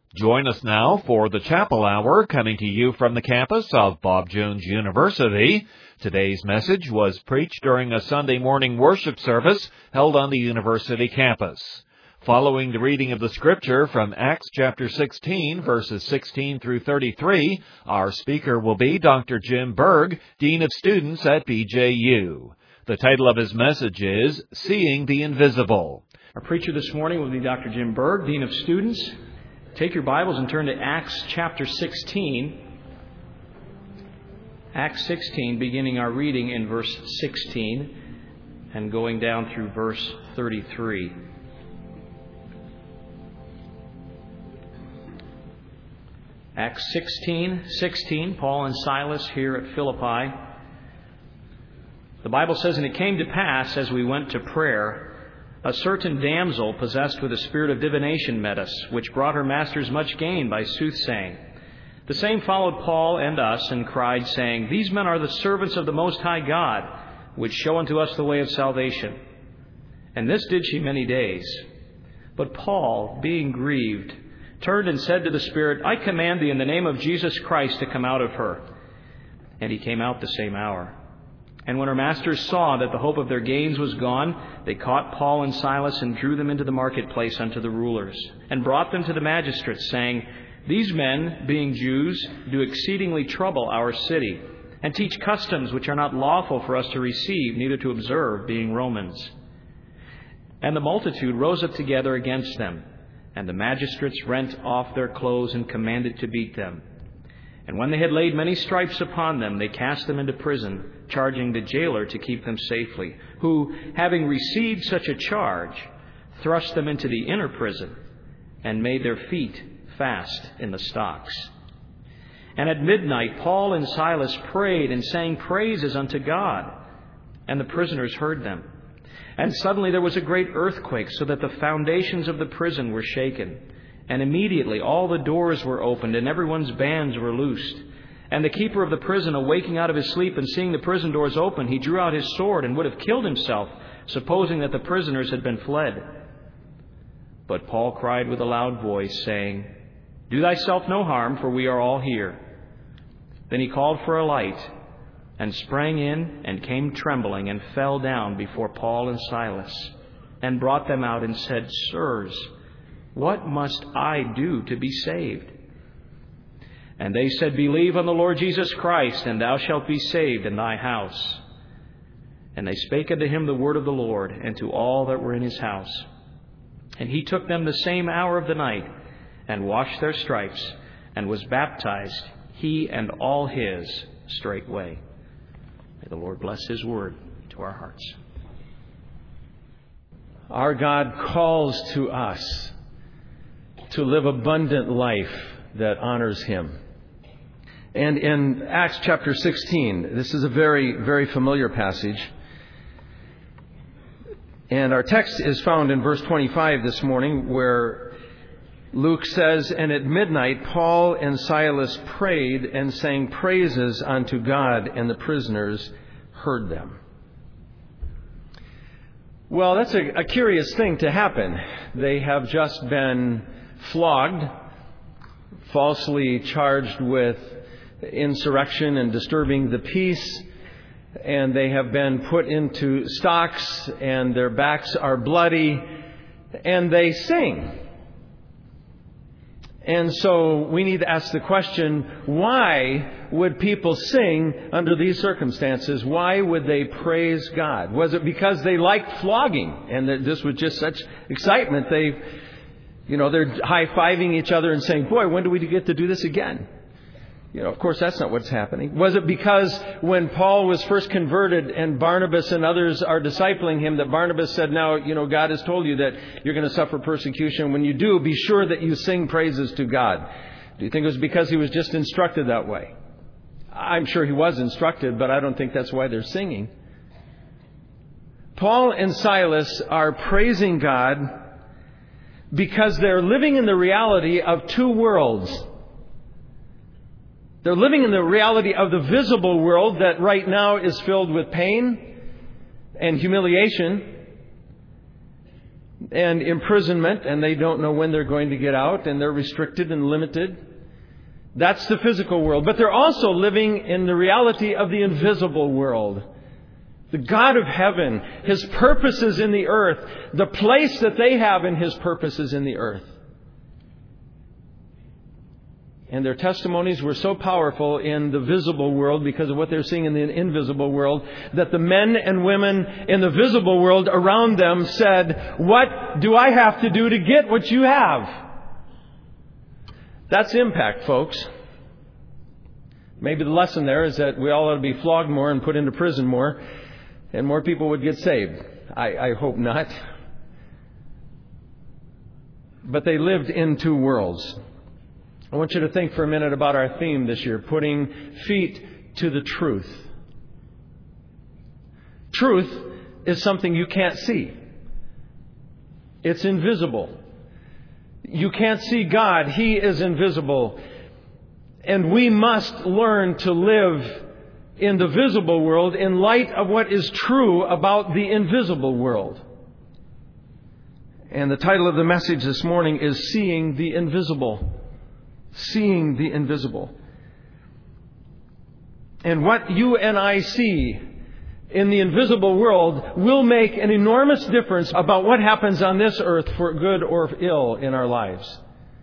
Join us now for the Chapel Hour, coming to you from the campus of Bob Jones University. Today's message was preached during a Sunday morning worship service held on the university campus. Following the reading of the Scripture from Acts chapter 16, verses 16 through 33, our speaker will be Dr. Jim Berg, Dean of Students at BJU. The title of his message is Seeing the Invisible. Our preacher this morning will be Dr. Jim Berg, Dean of Students. Take your Bibles and turn to Acts chapter 16. Acts 16, beginning our reading in verse 16 and going down through verse 33. Acts 16, Paul and Silas here at Philippi. The Bible says, "And it came to pass, as we went to prayer, a certain damsel possessed with a spirit of divination met us, which brought her masters much gain by soothsaying. The same followed Paul and us, and cried, saying, These men are the servants of the Most High God, which show unto us the way of salvation. And this did she many days. But Paul, being grieved, turned and said to the spirit, I command thee in the name of Jesus Christ to come out of her. And he came out the same hour. And when her masters saw that the hope of their gains was gone, they caught Paul and Silas and drew them into the marketplace unto the rulers, and brought them to the magistrates, saying, These men, being Jews, do exceedingly trouble our city, and teach customs which are not lawful for us to receive, neither to observe, being Romans. And the multitude rose up together against them, and the magistrates rent off their clothes and commanded to beat them. And when they had laid many stripes upon them, they cast them into prison, charging the jailer to keep them safely, who, having received such a charge, thrust them into the inner prison, and made their feet fast in the stocks. And at midnight Paul and Silas prayed and sang praises unto God, and the prisoners heard them. And suddenly there was a great earthquake, so that the foundations of the prison were shaken. And immediately all the doors were opened, and everyone's bands were loosed. And the keeper of the prison, awaking out of his sleep and seeing the prison doors open, he drew out his sword and would have killed himself, supposing that the prisoners had been fled. But Paul cried with a loud voice, saying, Do thyself no harm, for we are all here. Then he called for a light, and sprang in, and came trembling, and fell down before Paul and Silas, and brought them out, and said, Sirs, what must I do to be saved? And they said, Believe on the Lord Jesus Christ, and thou shalt be saved in thy house. And they spake unto him the word of the Lord, and to all that were in his house. And he took them the same hour of the night, and washed their stripes, and was baptized, he and all his, straightway. May the Lord bless his word to our hearts. Our God calls to us to live abundant life that honors him. And in Acts chapter 16, this is a very, very familiar passage. And our text is found in verse 25 this morning, where Luke says, And at midnight Paul and Silas prayed and sang praises unto God, and the prisoners heard them. Well, that's a curious thing to happen. They have just been flogged, falsely charged with insurrection and disturbing the peace, and they have been put into stocks, and their backs are bloody, and they sing. And so we need to ask the question, why would people sing under these circumstances? Why would they praise God? Was it because they liked flogging and that this was just such excitement? They're high-fiving each other and saying, boy, when do we get to do this again? Of course, that's not what's happening. Was it because when Paul was first converted and Barnabas and others are discipling him, that Barnabas said, now, God has told you that you're going to suffer persecution. When you do, be sure that you sing praises to God. Do you think it was because he was just instructed that way? I'm sure he was instructed, but I don't think that's why they're singing. Paul and Silas are praising God because they're living in the reality of two worlds. They're living in the reality of the visible world that right now is filled with pain and humiliation. and imprisonment, and they don't know when they're going to get out, and they're restricted and limited. That's the physical world. But they're also living in the reality of the invisible world. The God of heaven, His purposes in the earth, the place that they have in His purposes in the earth. And their testimonies were so powerful in the visible world because of what they're seeing in the invisible world that the men and women in the visible world around them said, "What do I have to do to get what you have?" That's impact, folks. Maybe the lesson there is that we all ought to be flogged more and put into prison more, and more people would get saved. I hope not. But they lived in two worlds. I want you to think for a minute about our theme this year, putting feet to the truth. Truth is something you can't see. It's invisible. You can't see God. He is invisible. And we must learn to live in the visible world in light of what is true about the invisible world. And the title of the message this morning is Seeing the Invisible. Seeing the invisible. And what you and I see in the invisible world will make an enormous difference about what happens on this earth for good or ill in our lives.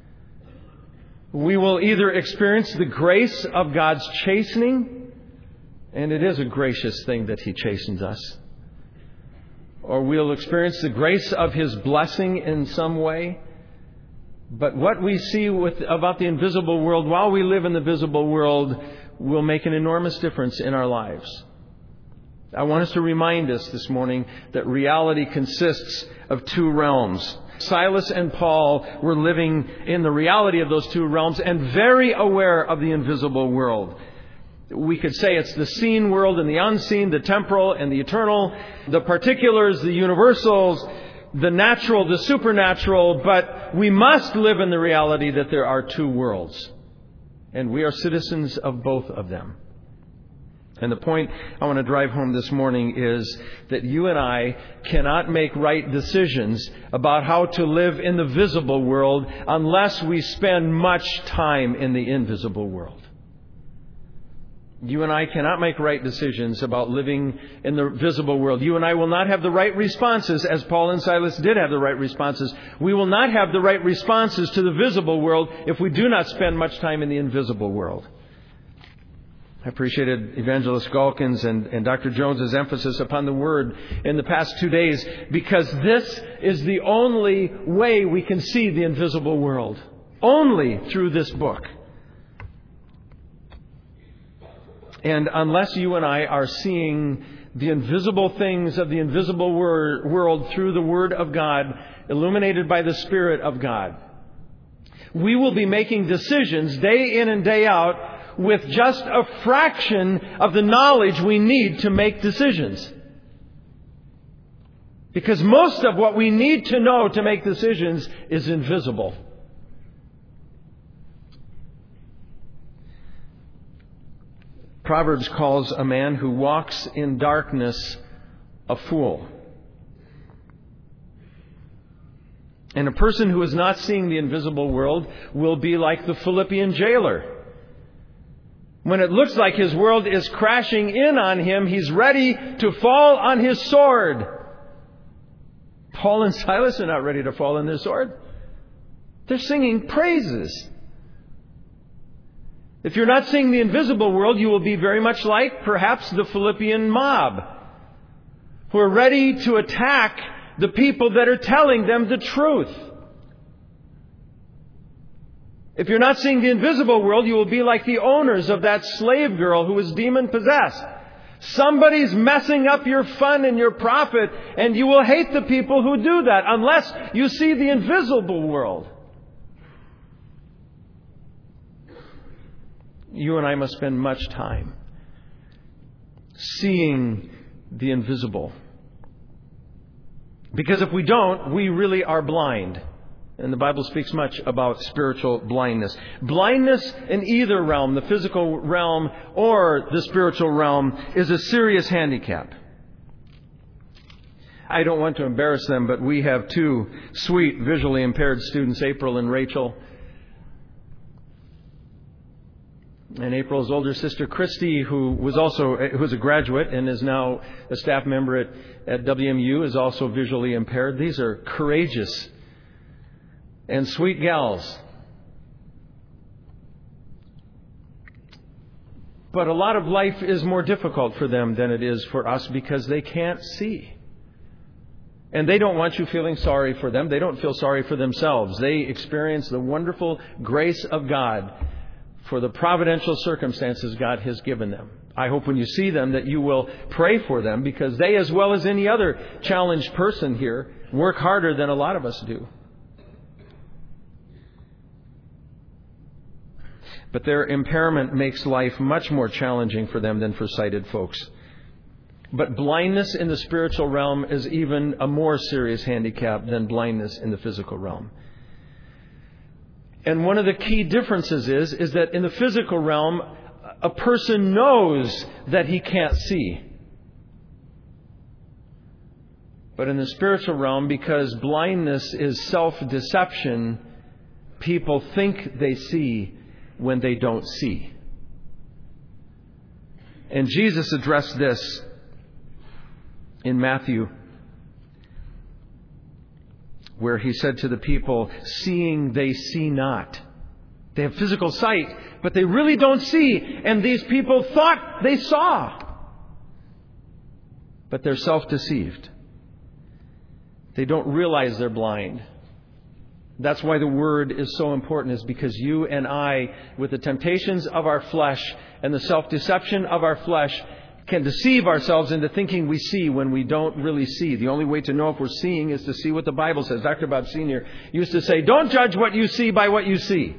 We will either experience the grace of God's chastening, and it is a gracious thing that He chastens us, or we'll experience the grace of His blessing in some way. But what we see about the invisible world while we live in the visible world will make an enormous difference in our lives. I want us to remind us this morning that reality consists of two realms. Silas and Paul were living in the reality of those two realms and very aware of the invisible world. We could say it's the seen world and the unseen, the temporal and the eternal, the particulars, the universals, the natural, the supernatural, but we must live in the reality that there are two worlds. And we are citizens of both of them. And the point I want to drive home this morning is that you and I cannot make right decisions about how to live in the visible world unless we spend much time in the invisible world. You and I cannot make right decisions about living in the visible world. You and I will not have the right responses, as Paul and Silas did have the right responses. We will not have the right responses to the visible world if we do not spend much time in the invisible world. I appreciated Evangelist Galkins and Dr. Jones's emphasis upon the Word in the past 2 days, because this is the only way we can see the invisible world. Only through this book. And unless you and I are seeing the invisible things of the invisible world through the Word of God, illuminated by the Spirit of God, we will be making decisions day in and day out with just a fraction of the knowledge we need to make decisions. Because most of what we need to know to make decisions is invisible. Proverbs calls a man who walks in darkness a fool. And a person who is not seeing the invisible world will be like the Philippian jailer. When it looks like his world is crashing in on him, he's ready to fall on his sword. Paul and Silas are not ready to fall on their sword. They're singing praises. If you're not seeing the invisible world, you will be very much like perhaps the Philippian mob, who are ready to attack the people that are telling them the truth. If you're not seeing the invisible world, you will be like the owners of that slave girl who was demon-possessed. Somebody's messing up your fun and your profit, and you will hate the people who do that unless you see the invisible world. You and I must spend much time seeing the invisible. Because if we don't, we really are blind. And the Bible speaks much about spiritual blindness. Blindness in either realm, the physical realm or the spiritual realm, is a serious handicap. I don't want to embarrass them, but we have two sweet visually impaired students, April and Rachel. And April's older sister, Christy, who's a graduate and is now a staff member at WMU, is also visually impaired. These are courageous and sweet gals. But a lot of life is more difficult for them than it is for us because they can't see. And they don't want you feeling sorry for them. They don't feel sorry for themselves. They experience the wonderful grace of God for the providential circumstances God has given them. I hope when you see them that you will pray for them, because they, as well as any other challenged person here, work harder than a lot of us do. But their impairment makes life much more challenging for them than for sighted folks. But blindness in the spiritual realm is even a more serious handicap than blindness in the physical realm. And one of the key differences is that in the physical realm, a person knows that he can't see. But in the spiritual realm, because blindness is self-deception, people think they see when they don't see. And Jesus addressed this in Matthew, where He said to the people, seeing they see not. They have physical sight, but they really don't see. And these people thought they saw. But they're self-deceived. They don't realize they're blind. That's why the Word is so important, is because you and I, with the temptations of our flesh and the self-deception of our flesh, can deceive ourselves into thinking we see when we don't really see. The only way to know if we're seeing is to see what the Bible says. Dr. Bob Sr. used to say, don't judge what you see by what you see.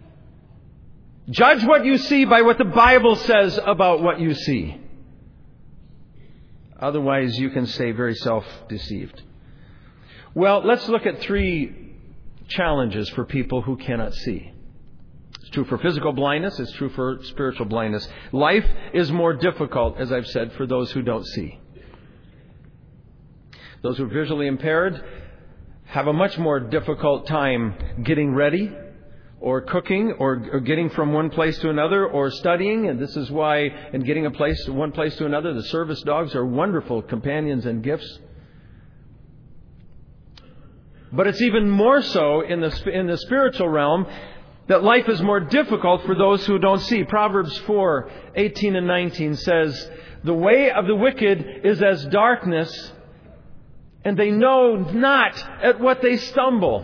Judge what you see by what the Bible says about what you see. Otherwise, you can stay very self-deceived. Well, let's look at 3 challenges for people who cannot see. It's true for physical blindness. It's true for spiritual blindness. Life is more difficult, as I've said, for those who don't see. Those who are visually impaired have a much more difficult time getting ready, or cooking, or getting from one place to another, or studying. And this is why, in getting one place to another, the service dogs are wonderful companions and gifts. But it's even more so in the spiritual realm, that life is more difficult for those who don't see. Proverbs 4:18 and 19 says, the way of the wicked is as darkness, and they know not at what they stumble.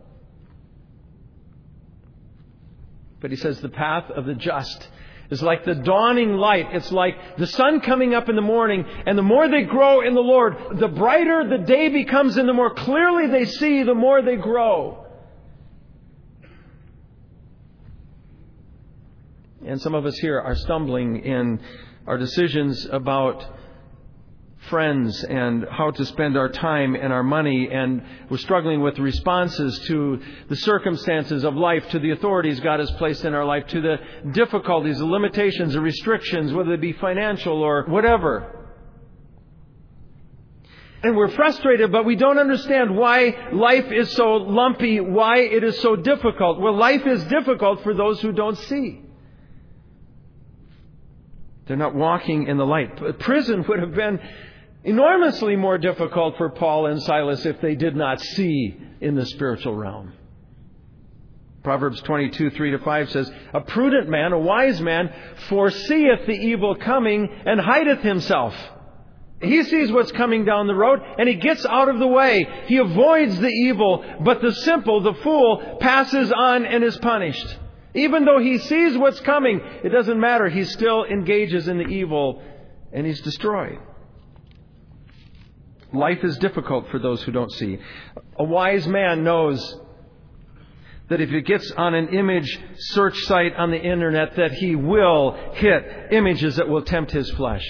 But he says the path of the just is like the dawning light. It's like the sun coming up in the morning, and the more they grow in the Lord, the brighter the day becomes, and the more clearly they see, the more they grow. And some of us here are stumbling in our decisions about friends and how to spend our time and our money, and we're struggling with responses to the circumstances of life, to the authorities God has placed in our life, to the difficulties, the limitations, the restrictions, whether it be financial or whatever. And we're frustrated, but we don't understand why life is so lumpy, why it is so difficult. Well, life is difficult for those who don't see. They're not walking in the light. Prison would have been enormously more difficult for Paul and Silas if they did not see in the spiritual realm. Proverbs 22:3-5 says, a prudent man, a wise man, foreseeth the evil coming and hideth himself. He sees what's coming down the road and he gets out of the way. He avoids the evil, but the simple, the fool, passes on and is punished. Even though he sees what's coming, it doesn't matter. He still engages in the evil and he's destroyed. Life is difficult for those who don't see. A wise man knows that if he gets on an image search site on the internet, that he will hit images that will tempt his flesh.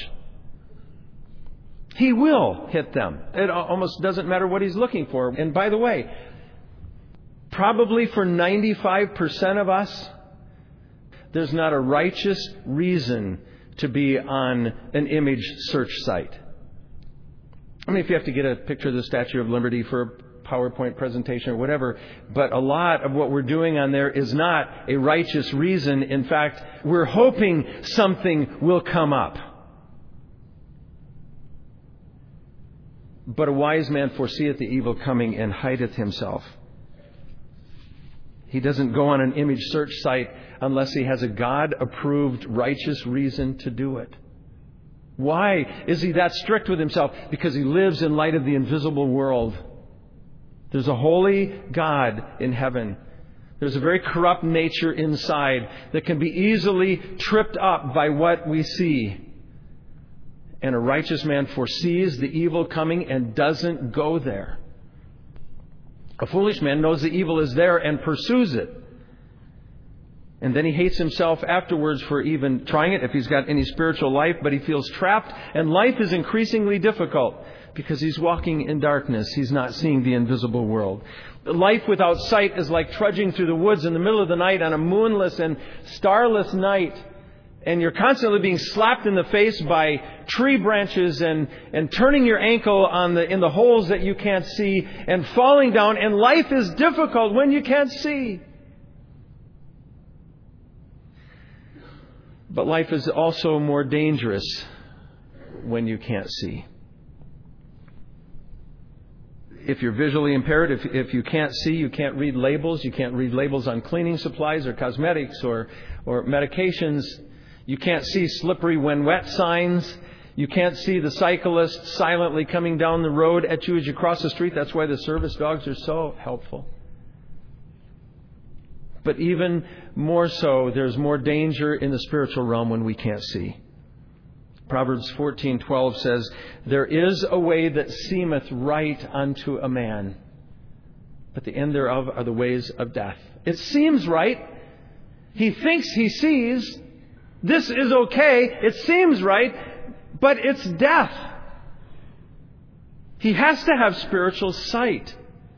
He will hit them. It almost doesn't matter what he's looking for. And by the way, probably for 95% of us, there's not a righteous reason to be on an image search site. I mean, if you have to get a picture of the Statue of Liberty for a PowerPoint presentation or whatever, but a lot of what we're doing on there is not a righteous reason. In fact, we're hoping something will come up. But a wise man foreseeth the evil coming and hideth himself. He doesn't go on an image search site unless he has a God-approved righteous reason to do it. Why is he that strict with himself? Because he lives in light of the invisible world. There's a holy God in heaven. There's a very corrupt nature inside that can be easily tripped up by what we see. And a righteous man foresees the evil coming and doesn't go there. A foolish man knows the evil is there and pursues it. And then he hates himself afterwards for even trying it if he's got any spiritual life, but he feels trapped. And life is increasingly difficult because he's walking in darkness. He's not seeing the invisible world. Life without sight is like trudging through the woods in the middle of the night on a moonless and starless night. And you're constantly being slapped in the face by tree branches and turning your ankle in the holes that you can't see and falling down. And life is difficult when you can't see. But life is also more dangerous when you can't see. If you're visually impaired, if you can't see, you can't read labels. You can't read labels on cleaning supplies or cosmetics or medications. You can't see slippery when wet signs. You can't see the cyclist silently coming down the road at you as you cross the street. That's why the service dogs are so helpful. But even more so, there's more danger in the spiritual realm when we can't see. Proverbs 14:12 says, "There is a way that seemeth right unto a man, but the end thereof are the ways of death." It seems right. He thinks he sees. This is okay. It seems right, but it's death. He has to have spiritual sight.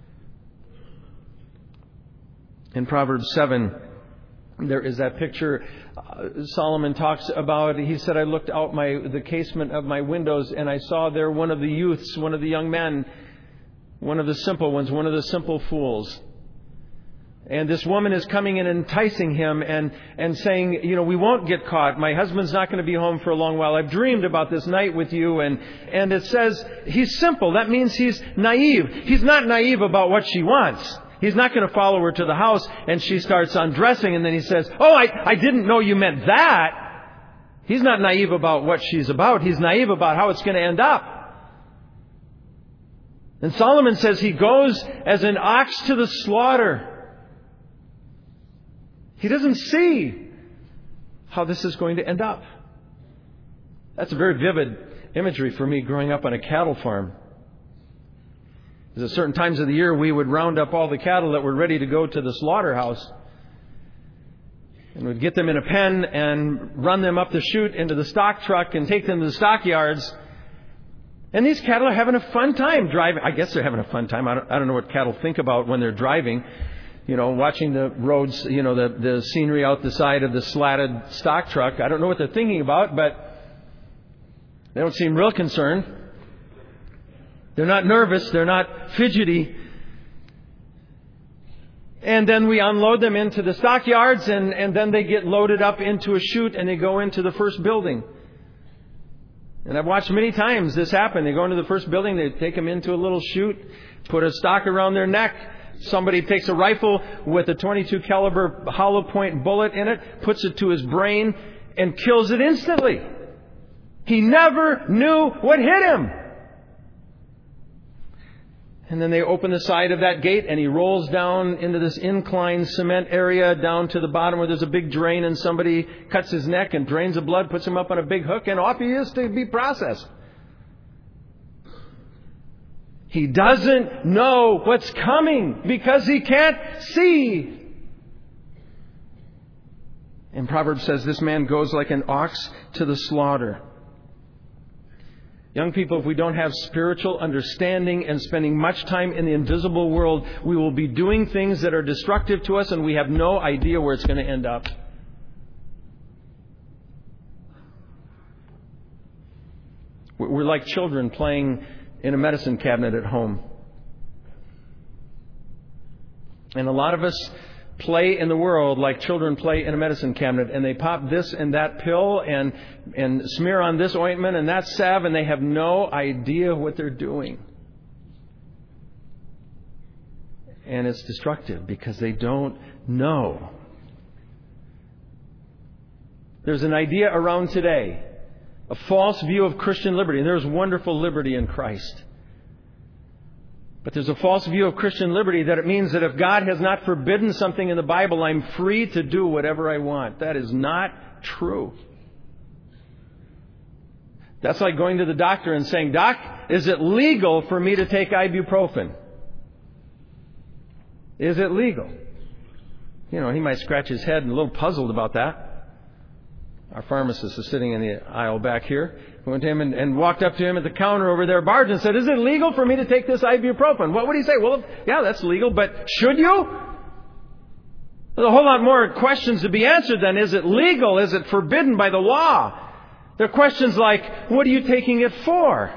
In Proverbs 7, there is that picture Solomon talks about. He said, "I looked out the casement of my windows and I saw there one of the youths, one of the young men, one of the simple ones, one of the simple fools. And this woman is coming and enticing him and saying, we won't get caught. My husband's not going to be home for a long while. I've dreamed about this night with you." And it says he's simple. That means he's naive. He's not naive about what she wants. He's not going to follow her to the house and she starts undressing and then he says, "Oh, I didn't know you meant that." He's not naive about what she's about. He's naive about how it's going to end up. And Solomon says he goes as an ox to the slaughter. He doesn't see how this is going to end up. That's a very vivid imagery for me growing up on a cattle farm. Because at certain times of the year, we would round up all the cattle that were ready to go to the slaughterhouse. And we'd get them in a pen and run them up the chute into the stock truck and take them to the stockyards. And these cattle are having a fun time driving. I guess they're having a fun time. I don't know what cattle think about when they're driving. Watching the roads, the scenery out the side of the slatted stock truck. I don't know what they're thinking about, but they don't seem real concerned. They're not nervous. They're not fidgety. And then we unload them into the stockyards, and then they get loaded up into a chute and they go into the first building. And I've watched many times this happen. They go into the first building, they take them into a little chute, put a stock around their neck. Somebody takes a rifle with a .22 caliber hollow point bullet in it, puts it to his brain, and kills it instantly. He never knew what hit him. And then they open the side of that gate and he rolls down into this inclined cement area down to the bottom where there's a big drain, and somebody cuts his neck and drains the blood, puts him up on a big hook, and off he is to be processed. He doesn't know what's coming because he can't see. And Proverbs says this man goes like an ox to the slaughter. Young people, if we don't have spiritual understanding and spending much time in the invisible world, we will be doing things that are destructive to us and we have no idea where it's going to end up. We're like children playing in a medicine cabinet at home. And a lot of us play in the world like children play in a medicine cabinet, and they pop this and that pill and smear on this ointment and that salve, and they have no idea what they're doing. And it's destructive because they don't know. There's an idea around today, a false view of Christian liberty. And there's wonderful liberty in Christ. But there's a false view of Christian liberty that it means that if God has not forbidden something in the Bible, I'm free to do whatever I want. That is not true. That's like going to the doctor and saying, "Doc, is it legal for me to take ibuprofen? Is it legal?" He might scratch his head and a little puzzled about that. Our pharmacist is sitting in the aisle back here. We went to him and walked up to him at the counter over there, barged, and said, "Is it legal for me to take this ibuprofen?" What would he say? Well, yeah, that's legal, but should you? There's a whole lot more questions to be answered than, is it legal? Is it forbidden by the law? There are questions like, what are you taking it for?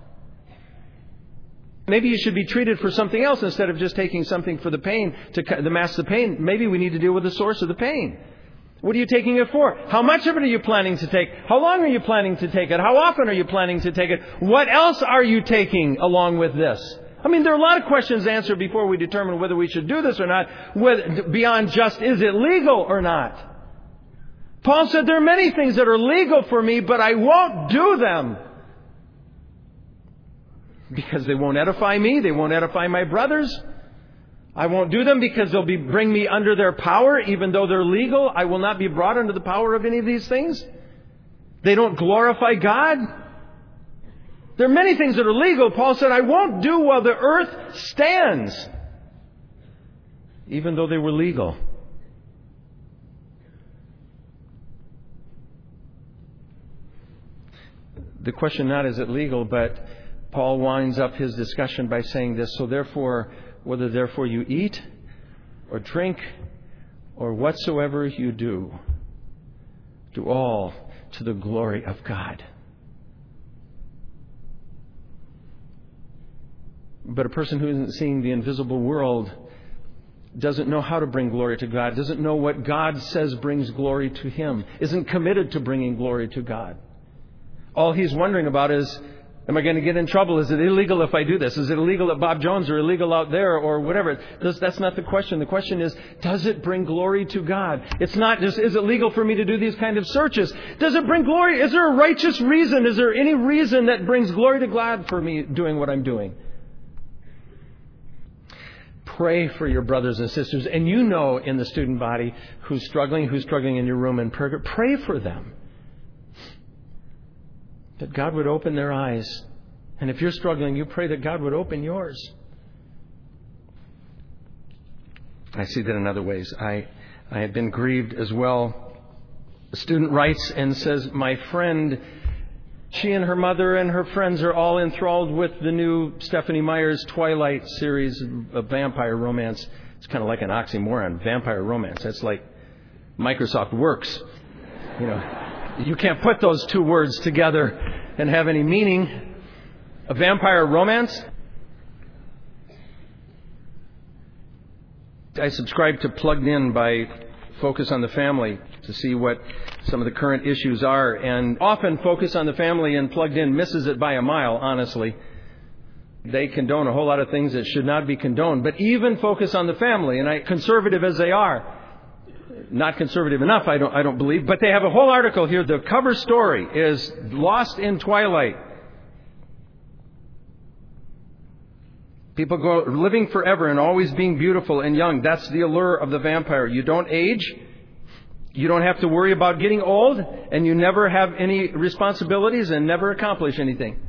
Maybe you should be treated for something else instead of just taking something for the pain, to mask the pain. Maybe we need to deal with the source of the pain. What are you taking it for? How much of it are you planning to take? How long are you planning to take it? How often are you planning to take it? What else are you taking along with this? There are a lot of questions to answer before we determine whether we should do this or not, beyond just, is it legal or not? Paul said, there are many things that are legal for me, but I won't do them. Because they won't edify me, they won't edify my brothers. I won't do them because they'll bring me under their power, even though they're legal. I will not be brought under the power of any of these things. They don't glorify God. There are many things that are legal. Paul said, I won't do while the earth stands, even though they were legal. The question not is it legal, but Paul winds up his discussion by saying this, so therefore, whether therefore you eat or drink or whatsoever you do all to the glory of God. But a person who isn't seeing the invisible world doesn't know how to bring glory to God, doesn't know what God says brings glory to him, isn't committed to bringing glory to God. All he's wondering about is, am I going to get in trouble? Is it illegal if I do this? Is it illegal at Bob Jones or illegal out there or whatever? That's not the question. The question is, does it bring glory to God? It's not just, is it legal for me to do these kind of searches? Does it bring glory? Is there a righteous reason? Is there any reason that brings glory to God for me doing what I'm doing? Pray for your brothers and sisters. And you know in the student body who's struggling in your room in prayer. Pray for them. That God would open their eyes. And if you're struggling, you pray that God would open yours. I see that in other ways. I have been grieved as well. A student writes and says, my friend, she and her mother and her friends are all enthralled with the new Stephanie Meyer's Twilight series of vampire romance. It's kind of like an oxymoron, vampire romance. That's like Microsoft Works. You can't put those two words together and have any meaning. A vampire romance? I subscribe to Plugged In by Focus on the Family to see what some of the current issues are. And often Focus on the Family and Plugged In misses it by a mile, honestly. They condone a whole lot of things that should not be condoned. But even Focus on the Family, and conservative as they are, not conservative enough, I don't believe. But they have a whole article here. The cover story is Lost in Twilight. People go living forever and always being beautiful and young. That's the allure of the vampire. You don't age. You don't have to worry about getting old. And you never have any responsibilities and never accomplish anything.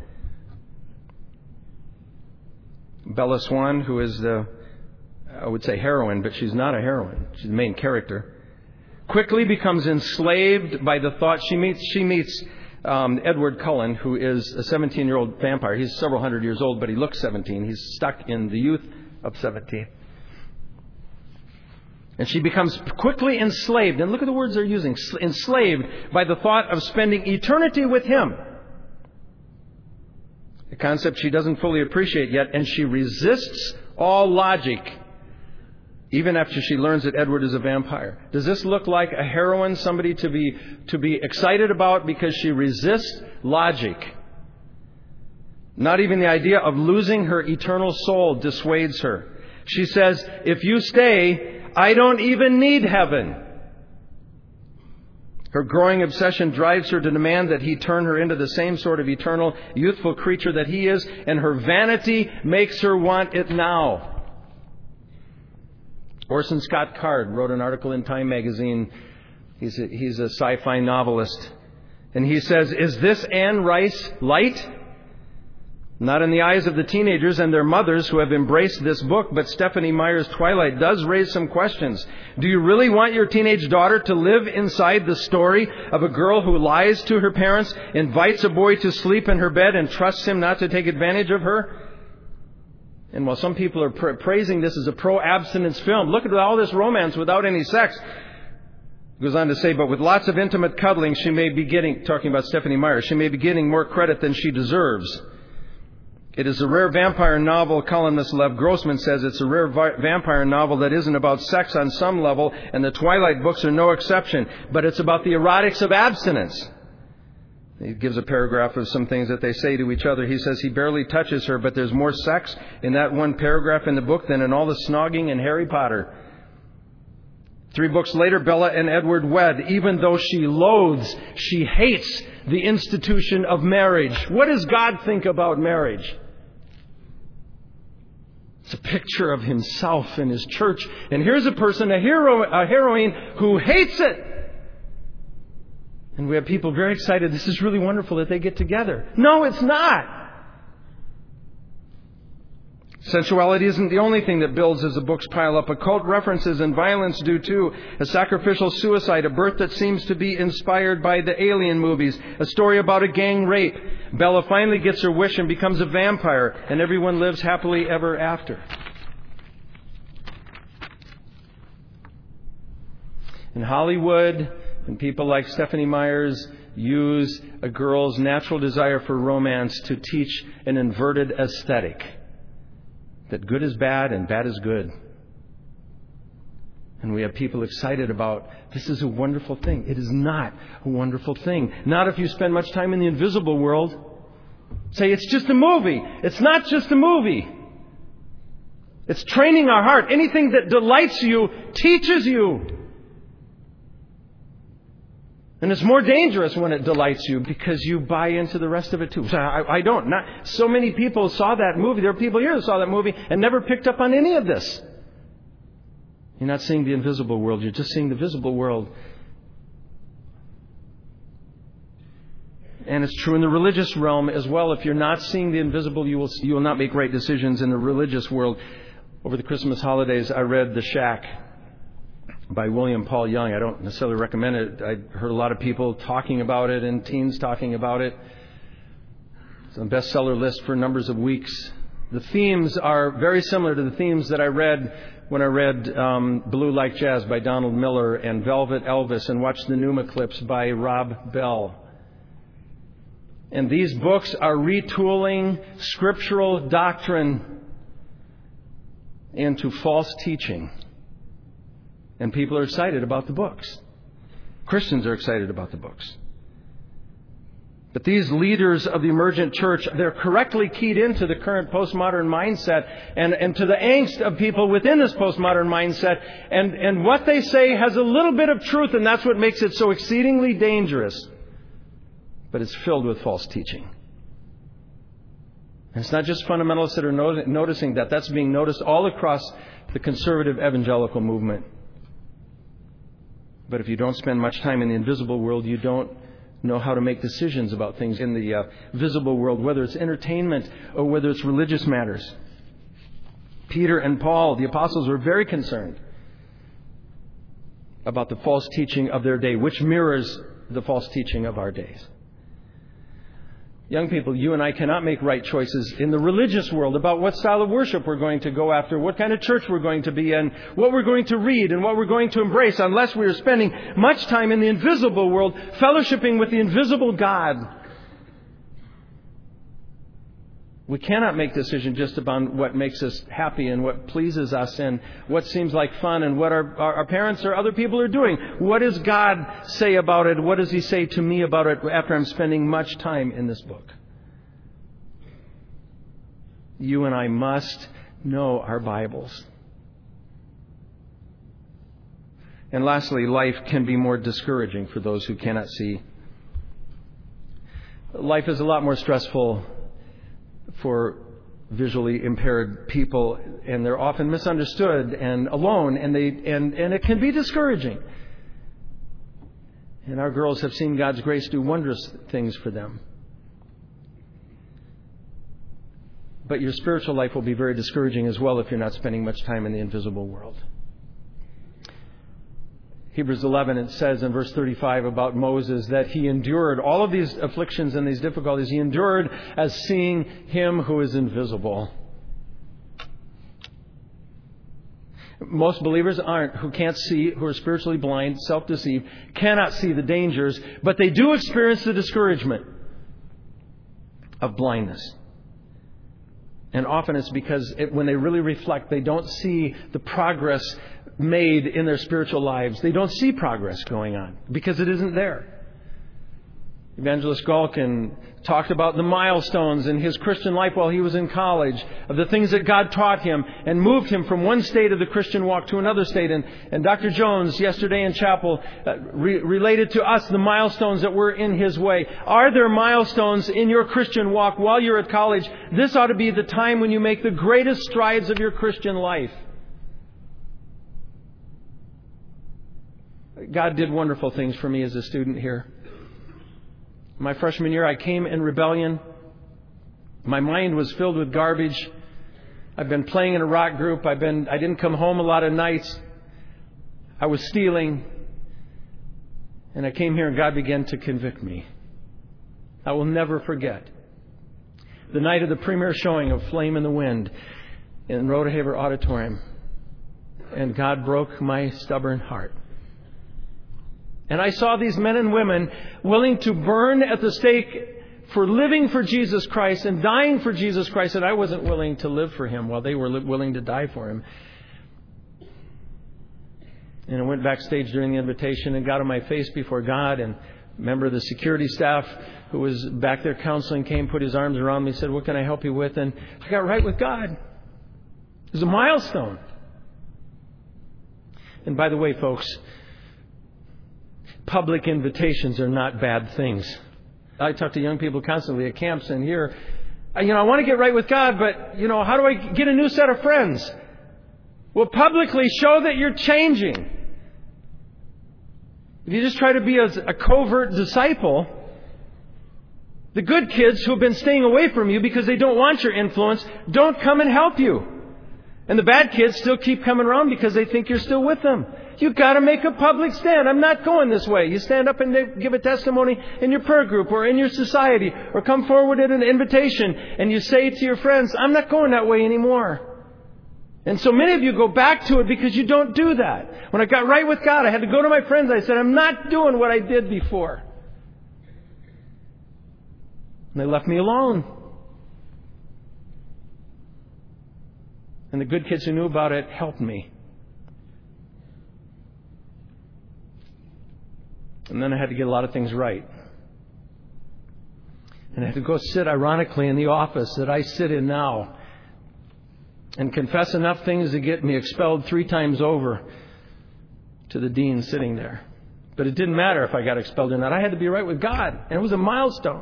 Bella Swan, who is I would say heroine, but she's not a heroine. She's the main character. Quickly becomes enslaved by the thought she meets Edward Cullen, who is a 17-year-old vampire. He's several hundred years old, but he looks 17. He's stuck in the youth of 17. And she becomes quickly enslaved. And look at the words they're using. Enslaved by the thought of spending eternity with him. concept she doesn't fully appreciate yet, and she resists all logic, even after she learns that Edward is a vampire. Does this look like a heroine, somebody to be excited about because she resists logic? Not even the idea of losing her eternal soul dissuades her. She says, if you stay, I don't even need heaven. Her growing obsession drives her to demand that he turn her into the same sort of eternal, youthful creature that he is, and her vanity makes her want it now. Orson Scott Card wrote an article in Time magazine. He's a sci-fi novelist. And he says, is this Anne Rice light? Not in the eyes of the teenagers and their mothers who have embraced this book, but Stephenie Meyer's Twilight does raise some questions. Do you really want your teenage daughter to live inside the story of a girl who lies to her parents, invites a boy to sleep in her bed, and trusts him not to take advantage of her? And while some people are praising this as a pro-abstinence film, look at all this romance without any sex. It goes on to say, but with lots of intimate cuddling, she may be getting, talking about Stephenie Meyer, she may be getting more credit than she deserves. It is a rare vampire novel, columnist Lev Grossman says it's a rare vampire novel that isn't about sex on some level, and the Twilight books are no exception, but it's about the erotics of abstinence. He gives a paragraph of some things that they say to each other. He says he barely touches her, but there's more sex in that one paragraph in the book than in all the snogging in Harry Potter. 3 books later, Bella and Edward wed. Even though she loathes, she hates the institution of marriage. What does God think about marriage? It's a picture of himself and his church. And here's a person, a heroine, who hates it. And we have people very excited. This is really wonderful that they get together. No, it's not. Sensuality isn't the only thing that builds as the books pile up. Occult references and violence do too. A sacrificial suicide, a birth that seems to be inspired by the Alien movies, a story about a gang rape. Bella finally gets her wish and becomes a vampire, and everyone lives happily ever after. In Hollywood, and people like Stephenie Meyers use a girl's natural desire for romance to teach an inverted aesthetic. That good is bad and bad is good. And we have people excited about, this is a wonderful thing. It is not a wonderful thing. Not if you spend much time in the invisible world. Say, it's just a movie. It's not just a movie. It's training our heart. Anything that delights you teaches you. And it's more dangerous when it delights you because you buy into the rest of it too. I don't. Not so many people saw that movie. There are people here who saw that movie and never picked up on any of this. You're not seeing the invisible world. You're just seeing the visible world. And it's true in the religious realm as well. If you're not seeing the invisible, you will not make right decisions in the religious world. Over the Christmas holidays, I read The Shack by William Paul Young. I don't necessarily recommend it. I heard a lot of people talking about it and teens talking about it. It's on the bestseller list for numbers of weeks. The themes are very similar to the themes that I read when I read Blue Like Jazz by Donald Miller and Velvet Elvis and watched the Pneuma Clips by Rob Bell. And these books are retooling scriptural doctrine into false teaching. And people are excited about the books. Christians are excited about the books. But these leaders of the emergent church, they're correctly keyed into the current postmodern mindset and to the angst of people within this postmodern mindset. And what they say has a little bit of truth, and that's what makes it so exceedingly dangerous. But it's filled with false teaching. And it's not just fundamentalists that are noticing that. That's being noticed all across the conservative evangelical movement. But if you don't spend much time in the invisible world, you don't know how to make decisions about things in the visible world, whether it's entertainment or whether it's religious matters. Peter and Paul, the apostles, were very concerned about the false teaching of their day, which mirrors the false teaching of our days. Young people, you and I cannot make right choices in the religious world about what style of worship we're going to go after, what kind of church we're going to be in, what we're going to read, and what we're going to embrace unless we are spending much time in the invisible world, fellowshipping with the invisible God. We cannot make decisions just about what makes us happy and what pleases us and what seems like fun and what our parents or other people are doing. What does God say about it? What does He say to me about it after I'm spending much time in this book? You and I must know our Bibles. And lastly, life can be more discouraging for those who cannot see. Life is a lot more stressful for visually impaired people, and they're often misunderstood and alone, and it can be discouraging. And our girls have seen God's grace do wondrous things for them. But your spiritual life will be very discouraging as well if you're not spending much time in the invisible world. Hebrews 11, it says in verse 35 about Moses that he endured all of these afflictions and these difficulties. He endured as seeing Him who is invisible. Most believers who can't see, who are spiritually blind, self-deceived, cannot see the dangers, but they do experience the discouragement of blindness. And often it's because when they really reflect, they don't see the progress made in their spiritual lives. They don't see progress going on because it isn't there. Evangelist Galkin talked about the milestones in his Christian life while he was in college, of the things that God taught him and moved him from one state of the Christian walk to another state. And Dr. Jones, yesterday in chapel, related to us the milestones that were in his way. Are there milestones in your Christian walk while you're at college? This ought to be the time when you make the greatest strides of your Christian life. God did wonderful things for me as a student here. My freshman year, I came in rebellion. My mind was filled with garbage. I've been playing in a rock group. I didn't come home a lot of nights. I was stealing. And I came here and God began to convict me. I will never forget the night of the premiere showing of Flame in the Wind in Rodeheaver Auditorium. And God broke my stubborn heart. And I saw these men and women willing to burn at the stake for living for Jesus Christ and dying for Jesus Christ, and I wasn't willing to live for Him while they were willing to die for Him. And I went backstage during the invitation and got on my face before God, and a member of the security staff who was back there counseling came, put his arms around me, said, "What can I help you with?" And I got right with God. It was a milestone. And by the way, folks, public invitations are not bad things. I talk to young people constantly at camps and here. I want to get right with God, but, how do I get a new set of friends? Well, publicly show that you're changing. If you just try to be a covert disciple, the good kids who have been staying away from you because they don't want your influence don't come and help you. And the bad kids still keep coming around because they think you're still with them. You've got to make a public stand. I'm not going this way. You stand up and give a testimony in your prayer group or in your society or come forward at an invitation and you say to your friends, "I'm not going that way anymore." And so many of you go back to it because you don't do that. When I got right with God, I had to go to my friends. I said, "I'm not doing what I did before." And they left me alone. And the good kids who knew about it helped me. And then I had to get a lot of things right. And I had to go sit, ironically, in the office that I sit in now and confess enough things to get me expelled 3 times over to the dean sitting there. But it didn't matter if I got expelled or not. I had to be right with God. And it was a milestone.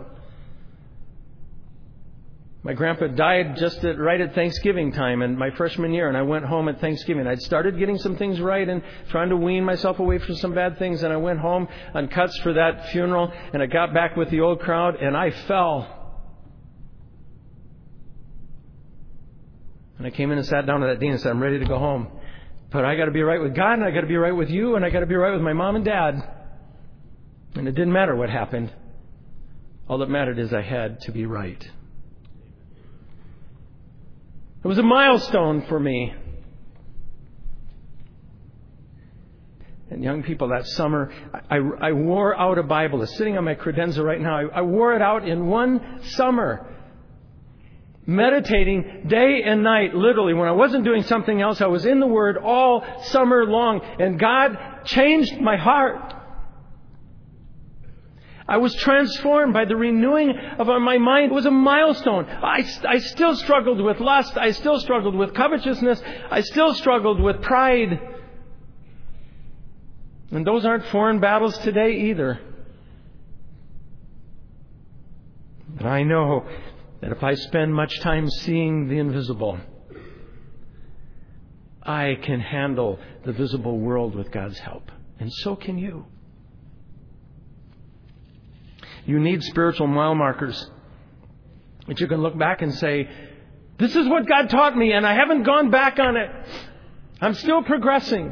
My grandpa died just right at Thanksgiving time in my freshman year, and I went home at Thanksgiving. I'd started getting some things right and trying to wean myself away from some bad things, and I went home on cuts for that funeral, and I got back with the old crowd, and I fell. And I came in and sat down to that dean and said, "I'm ready to go home. But I got to be right with God, and I got to be right with you, and I got to be right with my mom and dad." And it didn't matter what happened. All that mattered is I had to be right. It was a milestone for me. And young people, that summer, I wore out a Bible. It's sitting on my credenza right now. I wore it out in one summer. meditating day and night, literally. When I wasn't doing something else, I was in the Word all summer long. And God changed my heart. I was transformed by the renewing of my mind. It was a milestone. I still struggled with lust. I still struggled with covetousness. I still struggled with pride. And those aren't foreign battles today either. But I know that if I spend much time seeing the invisible, I can handle the visible world with God's help. And so can you. You need spiritual mile markers that you can look back and say, this is what God taught me, and I haven't gone back on it. I'm still progressing.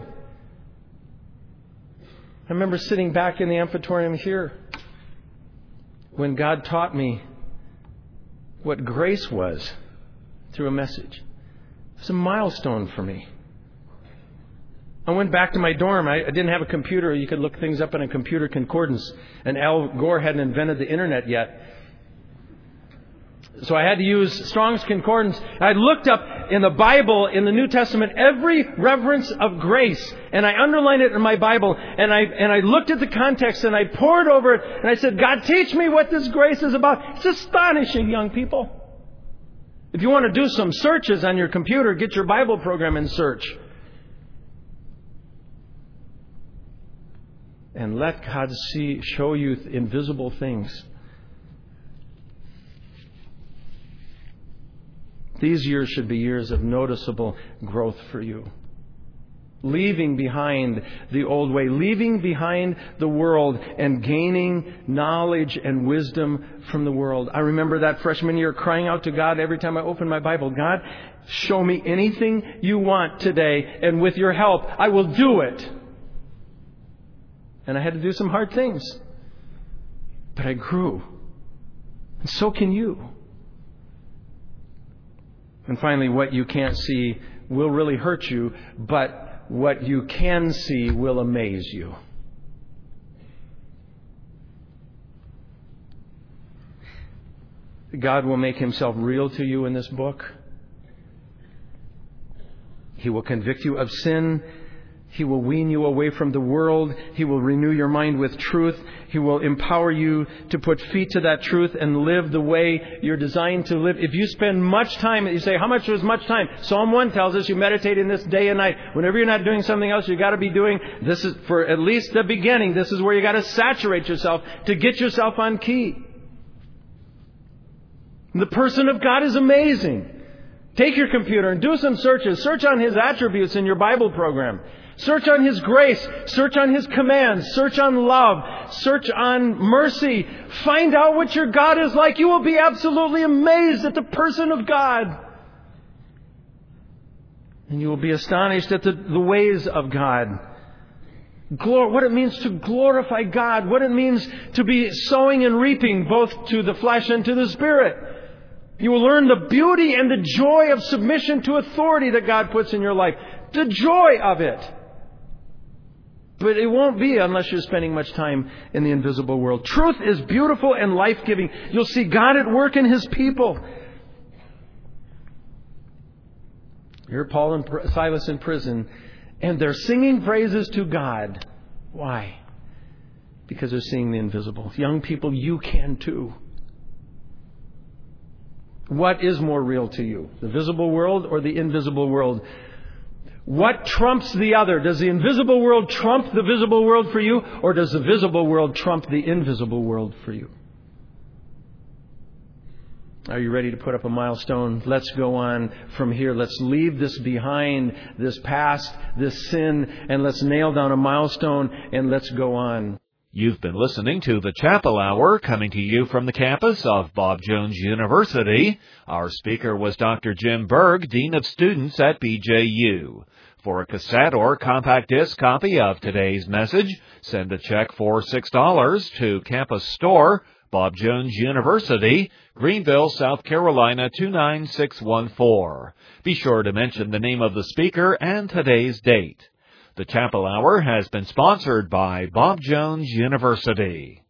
I remember sitting back in the amphitheater here when God taught me what grace was through a message. It's a milestone for me. I went back to my dorm. I didn't have a computer. You could look things up in a computer concordance. And Al Gore hadn't invented the internet yet. So I had to use Strong's Concordance. I looked up in the Bible, in the New Testament, every reference of grace. And I underlined it in my Bible. And I looked at the context and I pored over it. And I said, God, teach me what this grace is about. It's astonishing, young people. If you want to do some searches on your computer, get your Bible program and search. And let God show you invisible things. These years should be years of noticeable growth for you. Leaving behind the old way, leaving behind the world and gaining knowledge and wisdom from the world. I remember that freshman year crying out to God every time I opened my Bible, God, show me anything you want today, and with your help, I will do it. And I had to do some hard things. But I grew. And so can you. And finally, what you can't see will really hurt you, but what you can see will amaze you. God will make Himself real to you in this book. He will convict you of sin. He will wean you away from the world. He will renew your mind with truth. He will empower you to put feet to that truth and live the way you're designed to live. If you spend much time, you say, how much is much time? Psalm 1 tells us you meditate in this day and night. Whenever you're not doing something else, you've got to be doing, this is for at least the beginning, this is where you got to saturate yourself to get yourself on key. The person of God is amazing. Take your computer and do some searches. Search on His attributes in your Bible program. Search on His grace. Search on His commands. Search on love. Search on mercy. Find out what your God is like. You will be absolutely amazed at the person of God. And you will be astonished at the ways of God. What it means to glorify God. What it means to be sowing and reaping both to the flesh and to the spirit. You will learn the beauty and the joy of submission to authority that God puts in your life. The joy of it. But it won't be unless you're spending much time in the invisible world. Truth is beautiful and life-giving. You'll see God at work in His people. Here Paul and Silas in prison, and they're singing praises to God. Why? Because they're seeing the invisible. Young people, you can too. What is more real to you? The visible world or the invisible world? What trumps the other? Does the invisible world trump the visible world for you? Or does the visible world trump the invisible world for you? Are you ready to put up a milestone? Let's go on from here. Let's leave this behind, this past, this sin, and let's nail down a milestone and let's go on. You've been listening to the Chapel Hour, coming to you from the campus of Bob Jones University. Our speaker was Dr. Jim Berg, Dean of Students at BJU. For a cassette or compact disc copy of today's message, send a check for $6 to Campus Store, Bob Jones University, Greenville, South Carolina 29614. Be sure to mention the name of the speaker and today's date. The Chapel Hour has been sponsored by Bob Jones University.